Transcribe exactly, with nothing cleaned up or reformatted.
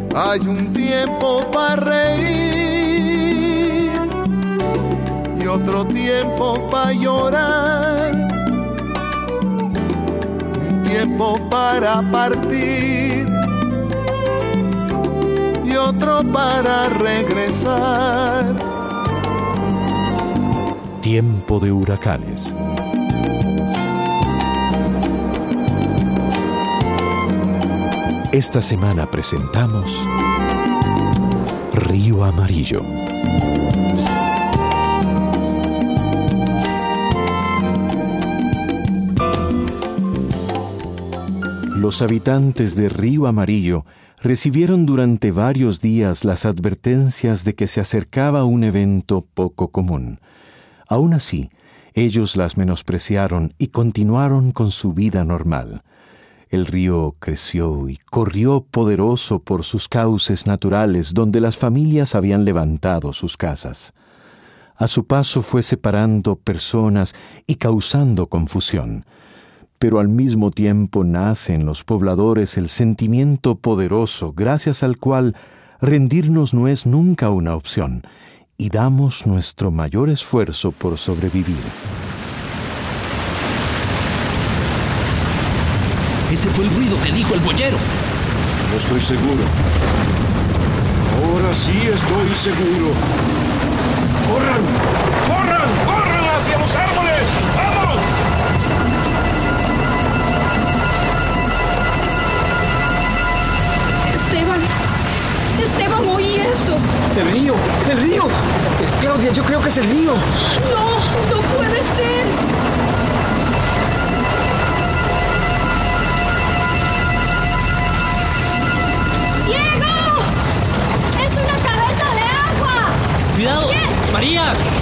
Hay un tiempo para reír y otro tiempo para llorar, un tiempo para partir y otro para regresar. Tiempo de huracanes. Esta semana presentamos Río Amarillo. Los habitantes de Río Amarillo recibieron durante varios días las advertencias de que se acercaba un evento poco común. Aún así, ellos las menospreciaron y continuaron con su vida normal. El río creció y corrió poderoso por sus cauces naturales donde las familias habían levantado sus casas. A su paso fue separando personas y causando confusión. Pero al mismo tiempo nace en los pobladores el sentimiento poderoso gracias al cual rendirnos no es nunca una opción y damos nuestro mayor esfuerzo por sobrevivir. Ese fue el ruido que dijo el boyero. No estoy seguro. Ahora sí estoy seguro. ¡Corran! ¡Corran! ¡Corran hacia los árboles! ¡Vamos! Esteban. Esteban, oí eso. ¡El río! ¡El río! Claudia, yo creo que es el río. No, no puede ser. ¡Cuidado! ¿Qué? ¡María!